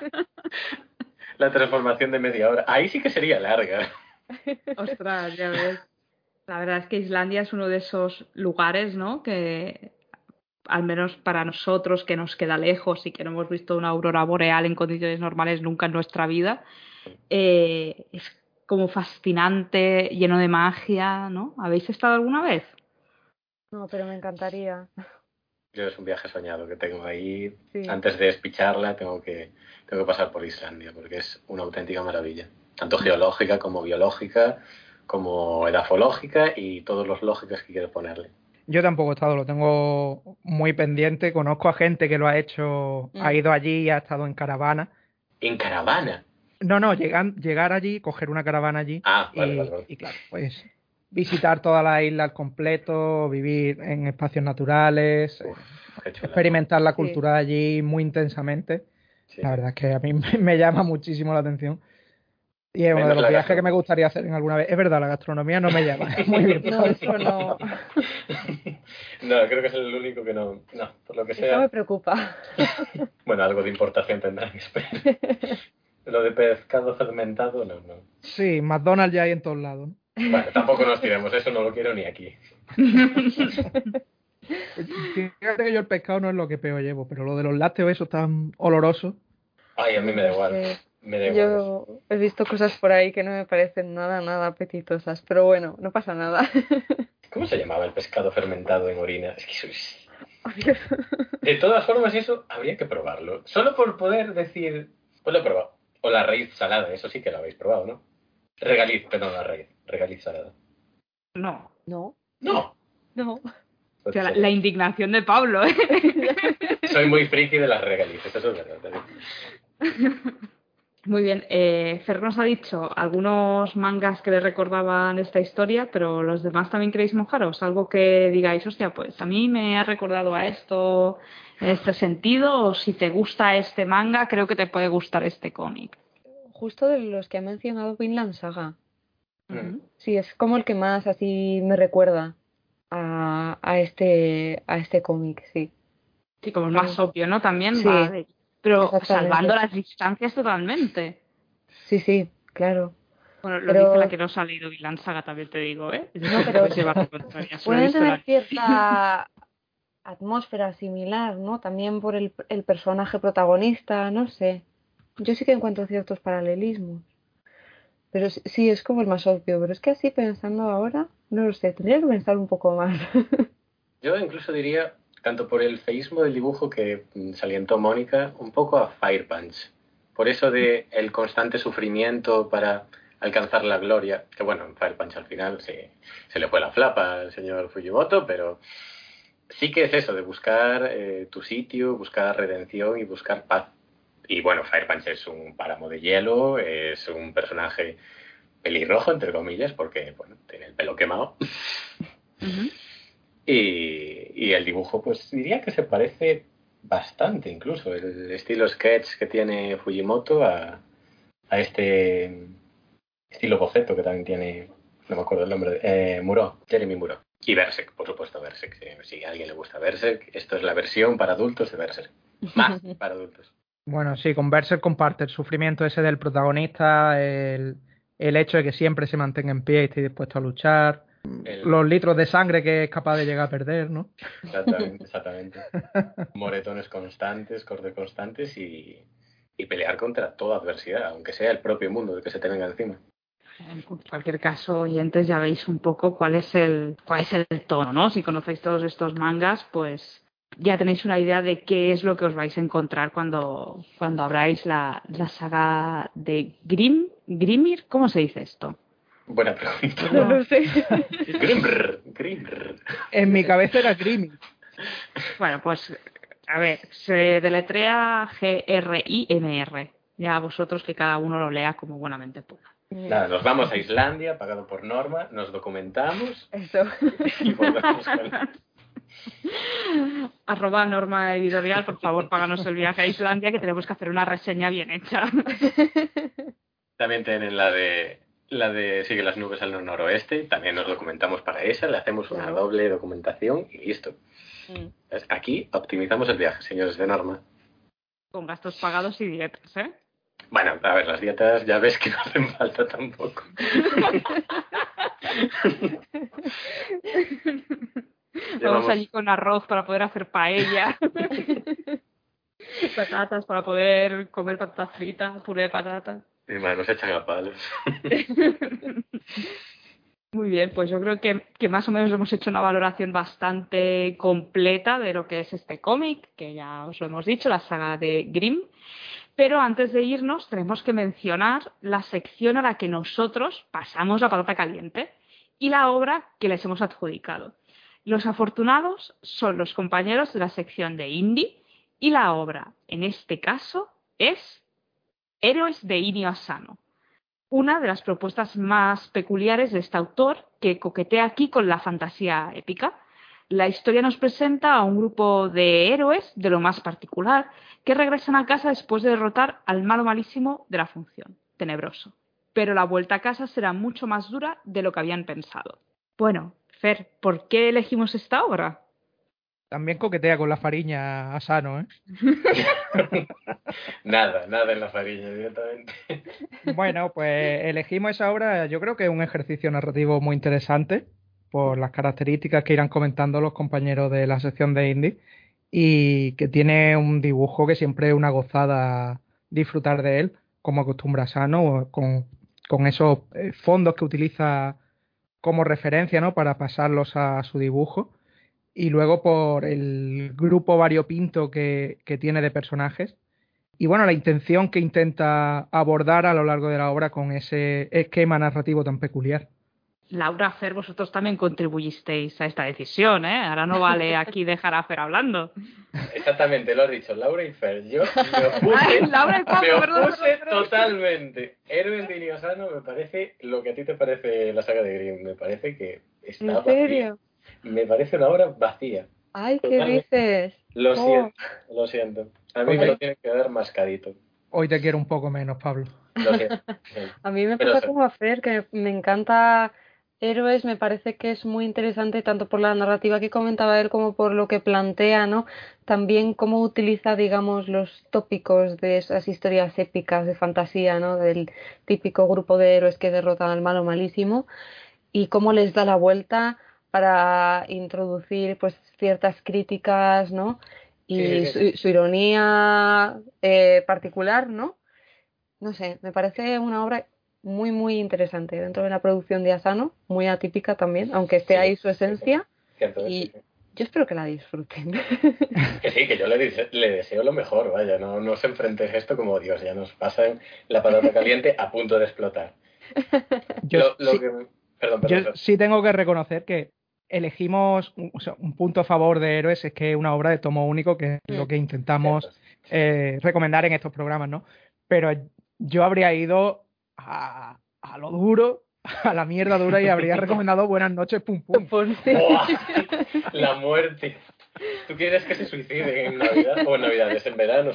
La transformación de media hora. Ahí sí que sería larga. Ostras, ya ves. La verdad es que Islandia es uno de esos lugares, ¿no? Que al menos para nosotros, que nos queda lejos y que no hemos visto una aurora boreal en condiciones normales nunca en nuestra vida, eh, es como fascinante, lleno de magia, ¿no? ¿Habéis estado alguna vez? No, pero me encantaría. Yo es un viaje soñado que tengo ahí. Sí. Antes de despicharla tengo que, tengo que pasar por Islandia porque es una auténtica maravilla. Tanto geológica como biológica, como edafológica y todos los lógicos que quiero ponerle. yo tampoco he estado, lo tengo muy pendiente. Conozco a gente que lo ha hecho, ha Mm. ido allí y ha estado en caravana. En caravana. No, no, llegan, llegar allí, coger una caravana allí Ah, vale, y, vale, vale. y claro, pues visitar toda la isla al completo, vivir en espacios naturales, Uf, eh, qué chula. experimentar la Sí. cultura de allí muy intensamente. Sí, La sí. verdad es que a mí me, me llama muchísimo la atención. Y es uno de Menos los la viajes que me gastronomía. gustaría hacer en alguna vez. Es verdad, la gastronomía no me llama. Muy bien. No, eso no. No, creo que es el único que no. No, por lo que Eso sea. me preocupa. Bueno, algo de importación tendrán, espero. Lo de pescado fermentado, no, no. Sí, McDonald's ya hay en todos lados, ¿no? Bueno, tampoco nos tiremos, eso no lo quiero ni aquí. Fíjate que yo el pescado no es lo que peor llevo, pero lo de los lácteos, eso tan oloroso. Ay, a mí me da igual. Sí. Me da igual. Yo he visto cosas por ahí que no me parecen nada, nada apetitosas, pero bueno, no pasa nada. ¿Cómo se llamaba el pescado fermentado en orina? Es que eso es... Oh, Dios. De todas formas, eso habría que probarlo. Solo por poder decir, pues lo he probado. O la raíz salada, eso sí que lo habéis probado, ¿no? Regaliz, perdón, la raíz. Regaliz salada. No. No, No. no. O sea, la, la indignación de Pablo, ¿eh? Soy muy friki de las regalices, eso es verdad. también. Muy bien. Eh, Fer nos ha dicho algunos mangas que le recordaban esta historia, pero los demás también queréis mojaros. Algo que digáis, hostia, pues a mí me ha recordado a esto en este sentido, o si te gusta este manga, creo que te puede gustar este cómic. Justo de los que ha mencionado Vinland Saga. Mm. Sí, es como el que más así me recuerda a, a este a este cómic, sí. Sí, como es más obvio, ¿no? También Sí, va de... Pero exactamente. salvando las distancias totalmente. Sí, sí, claro. Bueno, lo Pero- dice la que no ha salido Vinland Saga, también te digo, ¿eh? No, pero Puedes llevar la contraria, solo he pueden visto tener la- cierta atmósfera similar, ¿no? También por el, el personaje protagonista, no sé. Yo sí que encuentro ciertos paralelismos. Pero s- sí, es como el más obvio. Pero es que así pensando ahora, no lo sé, tendría que pensar un poco más. Yo incluso diría, tanto por el feísmo del dibujo que mm, salientó Mónica, un poco a Fire Punch. Por eso de el constante sufrimiento para alcanzar la gloria, que bueno, en Fire Punch al final se, se le fue la flapa al señor Fujimoto, pero sí que es eso, de buscar eh, tu sitio, buscar redención y buscar paz. Y bueno, Fire Punch es un páramo de hielo, es un personaje pelirrojo, entre comillas, porque bueno, tiene el pelo quemado. Ujú. Y, y el dibujo, pues diría que se parece bastante incluso, el estilo sketch que tiene Fujimoto a, a este estilo boceto que también tiene, no me acuerdo el nombre, eh, Muro, Jeremy Muro. Y Berserk, por supuesto, Berserk. Si, si a alguien le gusta Berserk, esto es la versión para adultos de Berserk. Más para adultos. Bueno, sí, con Berserk comparte el sufrimiento ese del protagonista, el, el hecho de que siempre se mantenga en pie y esté dispuesto a luchar, el... los litros de sangre que es capaz de llegar a perder, ¿no? Exactamente, exactamente. Moretones constantes, cortes constantes y, y pelear contra toda adversidad, aunque sea el propio mundo de que se te venga encima. En cualquier caso, oyentes, ya veis un poco cuál es el cuál es el tono, ¿no? Si conocéis todos estos mangas, pues ya tenéis una idea de qué es lo que os vais a encontrar cuando, cuando abráis la, la saga de Grim, Grimir, ¿cómo se dice esto? Buena pregunta. No lo sé. Grimr, Grimr. En mi cabeza era Grimmy. Bueno, pues, a ver, se deletrea G R I M R. Ya vosotros que cada uno lo lea como buenamente pueda. Nada, nos vamos a Islandia, pagado por Norma, nos documentamos Eso. y volvemos con... Arroba Norma Editorial, por favor, páganos el viaje a Islandia, que tenemos que hacer una reseña bien hecha. También tienen la de la de Sigue las nubes al noroeste, también nos documentamos para esa, le hacemos una Claro. doble documentación y listo. Mm. Aquí optimizamos el viaje, señores de Norma. Con gastos pagados y dietas, ¿eh? Bueno, a ver, las dietas ya ves que no hacen falta tampoco. Vamos Llevamos- allí con arroz para poder hacer paella. Patatas para poder comer patatas fritas, puré de patatas. Y bueno, nos echan a palos. Muy bien, pues yo creo que, que más o menos hemos hecho una valoración bastante completa de lo que es este cómic, que ya os lo hemos dicho, la saga de Grimm. Pero antes de irnos tenemos que mencionar la sección a la que nosotros pasamos la patata caliente y la obra que les hemos adjudicado. Los afortunados son los compañeros de la sección de Indie y la obra, en este caso, es Héroes de Inio Asano, una de las propuestas más peculiares de este autor que coquetea aquí con la fantasía épica. La historia nos presenta a un grupo de héroes de lo más particular que regresan a casa después de derrotar al malo malísimo de la función, Tenebroso. Pero la vuelta a casa será mucho más dura de lo que habían pensado. Bueno, Fer, ¿por qué elegimos esta obra? También coquetea con la fariña Asano, ¿eh? Nada, nada en la farina directamente. Bueno, pues elegimos esa obra, yo creo que es un ejercicio narrativo muy interesante por las características que irán comentando los compañeros de la sección de Indie y que tiene un dibujo que siempre es una gozada disfrutar de él, como acostumbra Asano, con, con esos eh, fondos que utiliza como referencia, ¿no?, para pasarlos a su dibujo, y luego por el grupo variopinto que, que tiene de personajes. Y bueno, la intención que intenta abordar a lo largo de la obra con ese esquema narrativo tan peculiar. Laura, Fer, vosotros también contribuisteis a esta decisión, ¿eh? Ahora no vale aquí dejar a Fer hablando. Exactamente, lo has dicho, Laura y Fer. Yo me opuse, Ay, Laura y Juan, me perdón, opuse perdón, perdón. totalmente. Héroes de Inio Asano me parece lo que a ti te parece la saga de Grimm. Me parece que está ¿En vacía. serio? Me parece una obra vacía. Ay, ¿qué Totalmente. dices? Lo Oh. siento, lo siento. A mí Oye. me lo tienen que dar mascadito. Hoy te quiero un poco menos, Pablo. Lo siento. lo siento. A mí me Pero pasa sí. como a Fer, que me encanta Héroes, me parece que es muy interesante tanto por la narrativa que comentaba él como por lo que plantea, ¿no? También cómo utiliza, digamos, los tópicos de esas historias épicas de fantasía, ¿no? Del típico grupo de héroes que derrotan al malo malísimo y cómo les da la vuelta para introducir, pues, ciertas críticas, ¿no? Y Sí, sí, sí. su, su ironía eh, particular, ¿no? No sé, me parece una obra muy, muy interesante dentro de la producción de Asano, muy atípica también, aunque esté Sí, ahí su sí, sí. esencia, Cierto es, y sí, sí. yo espero que la disfruten. Que sí, que yo le, dese- le deseo lo mejor, vaya, no, no se enfrentes esto como Dios, ya nos pasan la patata caliente a punto de explotar. Yo, Lo, lo sí, que... Perdón, perdón. yo perdón. sí tengo que reconocer que elegimos un, o sea, un punto a favor de Héroes, es que es una obra de tomo único, que es lo que intentamos Cierto. eh, recomendar en estos programas, ¿no? Pero yo habría ido a, a lo duro, a la mierda dura, y habría recomendado Buenas noches, pum pum. Por sí. ¡Buah! La muerte. ¿Tú quieres que se suiciden en Navidad? O en Navidades, en verano.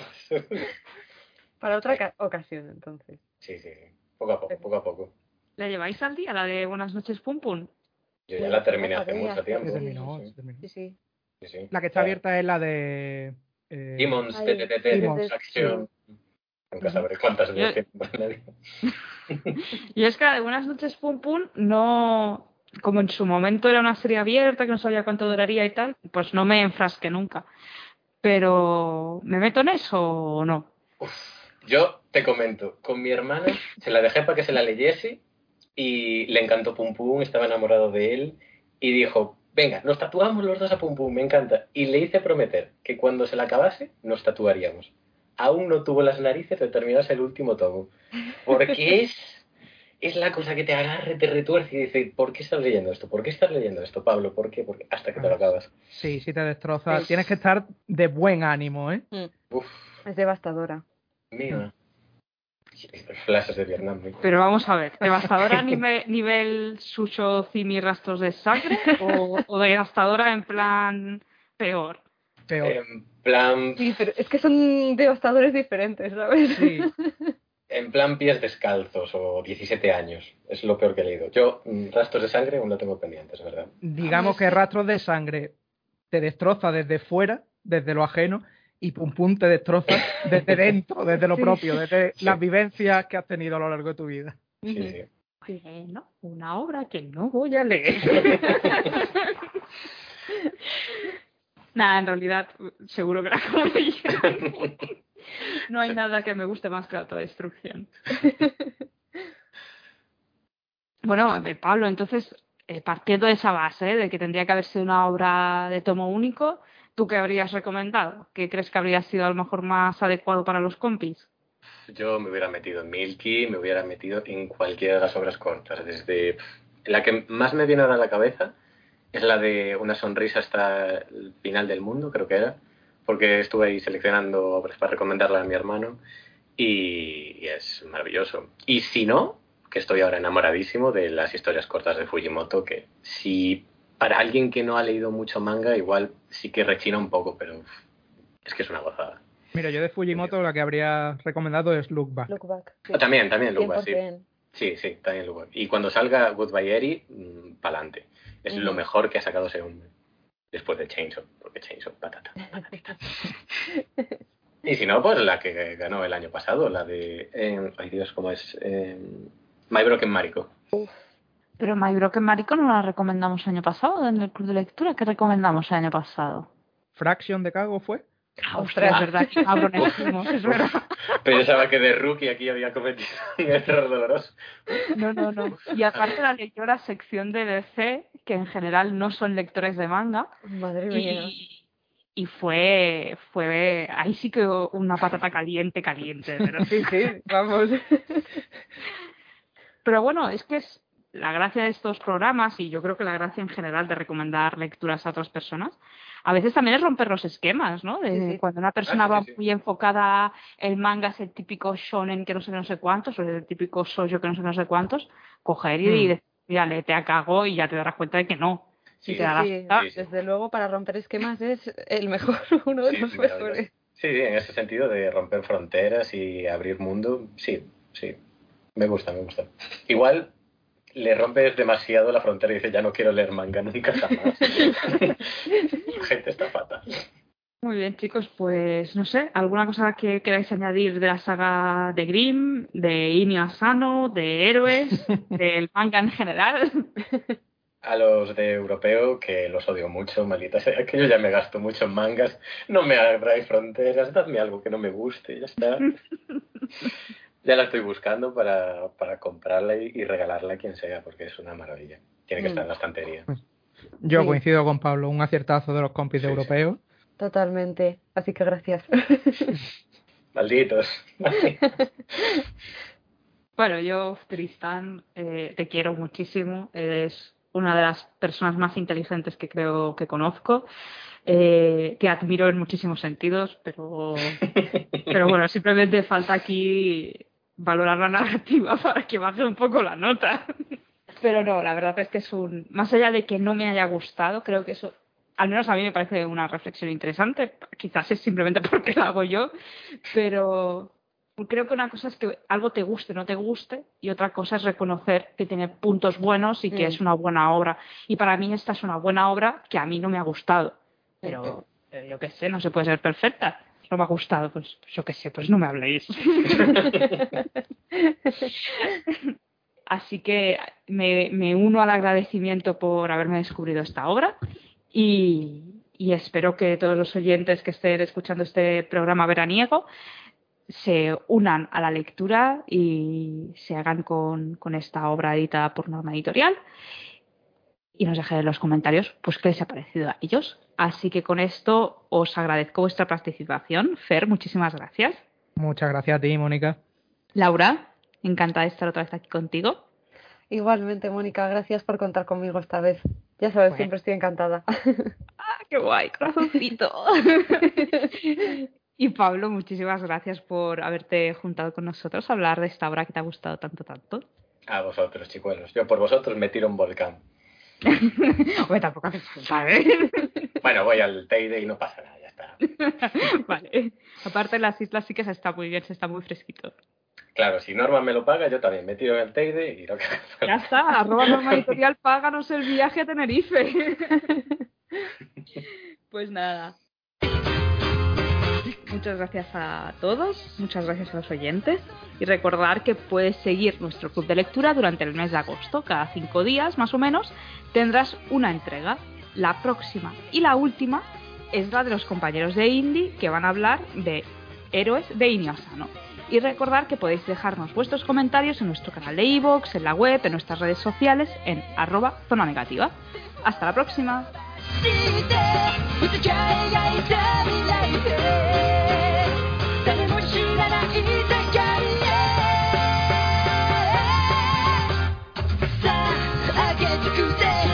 Para otra ca- ocasión, entonces. Sí, sí, sí. Poco a poco, poco a poco. ¿Le lleváis al día la de Buenas noches, Pum Pum? Yo ya la terminé No hace sabía. mucho tiempo. Se terminó, Sí, se terminó. Sí, sí. sí, sí. La que está Ya. abierta es la de... eh, Demons, Ay, T T T T, Demons, Demons Action. Nunca sabré cuántas Yo, veces tiene por medio. yo es que la de Buenas noches, Pum Pum, no. Como en su momento era una serie abierta, que no sabía cuánto duraría y tal, pues no me enfrasqué nunca. Pero, ¿me meto en eso o no? Yo te comento, con mi hermano se la dejé para que se la leyese y le encantó Pum Pum, estaba enamorado de él y dijo, venga, nos tatuamos los dos a Pum Pum, me encanta. Y le hice prometer que cuando se la acabase nos tatuaríamos. Aún no tuvo las narices de terminarse el último tomo. Porque es, es la cosa que te agarre, te retuerce y dice, ¿por qué estás leyendo esto? ¿Por qué estás leyendo esto, Pablo? ¿Por qué? Porque hasta que te lo acabas. Sí, sí te destroza. Es- Tienes que estar de buen ánimo, ¿eh? Mm, Uf, Es devastadora. mía. Flashes de Vietnam. ¿no? Pero vamos a ver, ¿devastadora a nivel, nivel Sucho, Cimi, rastros de sangre? ¿O, o devastadora en plan peor? Peor. En plan, Sí, pero es que son devastadores diferentes, ¿sabes? Sí. en plan pies descalzos o diecisiete años. Es lo peor que he leído. Yo, mm, rastros de sangre aún lo tengo pendiente, es verdad. Digamos que rastros de sangre te destroza desde fuera, desde lo ajeno, y Pum Pum te destroza desde dentro, desde lo Sí. propio, desde Sí. las vivencias que has tenido a lo largo de tu vida. Sí, Ujú. sí. Bueno, una obra que no voy a leer. Nada, en realidad, seguro que la comedia. No hay nada que me guste más que la autodestrucción. Bueno, eh, Pablo, entonces, eh, partiendo de esa base, ¿eh? de que tendría que haber sido una obra de tomo único, ¿tú qué habrías recomendado? ¿Qué crees que habría sido a lo mejor más adecuado para los compis? Yo me hubiera metido en Milky, me hubiera metido en cualquiera de las obras cortas. Desde la que más me viene ahora a la cabeza es la de Una sonrisa hasta el final del mundo, creo que era, porque estuve ahí seleccionando obras para recomendarla a mi hermano y, y es maravilloso. Y si no, que estoy ahora enamoradísimo de las historias cortas de Fujimoto, que si para alguien que no ha leído mucho manga, igual sí que rechina un poco, pero uf, es que es una gozada. Mira, yo de Fujimoto la que habría recomendado es Look Back. Look back. Sí. Ah, también, también Luba, sí. cien por ciento. Sí, sí, también Luba. Y cuando salga Goodbye Eri, mmm, pa'lante. Es lo Ujú. mejor que ha sacado ese hombre. Después de Chainsaw, porque Chainsaw, patata, patatita. Y si no, pues la que ganó el año pasado, la de... eh, ay Dios, ¿cómo es? Eh, My Broken Mariko. Pero My Broken Marico no la recomendamos el año pasado en el club de lectura. ¿Qué recomendamos el año pasado? Fraction de Cago fue. Ah, ostras, es verdad, que cabrones Uf, fuimos, es uf. verdad. Pensaba que de rookie aquí había cometido un error doloroso. No, no, no. Y aparte la leyó la sección de D C, que en general no son lectores de manga, Madre mía. y, y fue, fue, ahí sí que una patata caliente, caliente, pero Sí, sí, vamos. Pero bueno, es que es la gracia de estos programas, y yo creo que la gracia en general de recomendar lecturas a otras personas, a veces también es romper los esquemas, ¿no? De Sí, sí. cuando una persona Ah, sí, va sí, sí. muy enfocada, el manga es el típico shonen que no sé qué, no sé cuántos, o es el típico shoujo que no sé qué, no sé cuántos, coger y Hmm. decir, mira, léete a Kago y ya te darás cuenta de que no. Sí, Y te Sí, darás sí, cuenta. sí, sí. desde luego para romper esquemas es el mejor, uno de Sí, los sí, maravilloso. mejores. Sí, sí, en ese sentido de romper fronteras y abrir mundo, sí, sí, me gusta, me gusta. Igual le rompes demasiado la frontera y dices, ya no quiero leer manga nunca jamás. La gente está fatal. Muy bien, chicos, pues no sé, ¿alguna cosa que queráis añadir de la saga de Grimm, de Inio Asano, de Héroes, del manga en general? A los de europeo, que los odio mucho, maldita sea, que yo ya me gasto mucho en mangas, no me abráis fronteras, dadme algo que no me guste, ya está. Ya la estoy buscando para, para comprarla y, y regalarla a quien sea, porque es una maravilla. Tiene que Mm. estar en la estantería. Yo Sí. coincido con Pablo, un aciertazo de los compis de Sí, sí. Europeo. Totalmente. Así que gracias. Malditos. Bueno, yo, Tristán, eh, te quiero muchísimo. Eres una de las personas más inteligentes que creo que conozco. Eh, te admiro en muchísimos sentidos, pero, pero bueno, simplemente falta aquí valorar la narrativa para que baje un poco la nota. Pero no, la verdad es que es un... Más allá de que no me haya gustado, creo que eso, al menos a mí me parece una reflexión interesante. Quizás es simplemente porque la hago yo, pero... creo que una cosa es que algo te guste o no te guste y otra cosa es reconocer que tiene puntos buenos y que mm. es una buena obra. Y para mí esta es una buena obra que a mí no me ha gustado. Pero eh, yo qué sé, no se puede ser perfecta. No me ha gustado, pues yo qué sé, pues no me habléis. Así que me, me uno al agradecimiento por haberme descubrido esta obra y, y espero que todos los oyentes que estén escuchando este programa veraniego se unan a la lectura y se hagan con, con esta obra editada por Norma Editorial y nos dejen en los comentarios pues qué les ha parecido a ellos. Así que con esto os agradezco vuestra participación. Fer, muchísimas gracias. Muchas gracias a ti, Mónica. Laura, encantada de estar otra vez aquí contigo. Igualmente, Mónica, gracias por contar conmigo esta vez. Ya sabes, bueno. Siempre estoy encantada. ¡Ah, qué guay! Corazoncito. Y Pablo, muchísimas gracias por haberte juntado con nosotros a hablar de esta obra que te ha gustado tanto, tanto. A vosotros, chicuelos. Yo por vosotros me tiro un volcán. Hombre, tampoco hace falta, ¿eh? Bueno, voy al Teide y no pasa nada, ya está. Vale. Aparte, en las islas sí que se está muy bien, se está muy fresquito. Claro, si Norma me lo paga, yo también me tiro en el Teide y lo que... Ya está, arroba Norma Editorial, páganos el viaje a Tenerife. Pues nada. Muchas gracias a todos, muchas gracias a los oyentes y recordar que puedes seguir nuestro club de lectura durante el mes de agosto. Cada cinco días más o menos tendrás una entrega. La próxima y la última es la de los compañeros de Indie que van a hablar de Héroes de Inio Asano. Y recordar que podéis dejarnos vuestros comentarios en nuestro canal de iVoox, en la web, en nuestras redes sociales en arroba zona negativa. Hasta la próxima. Get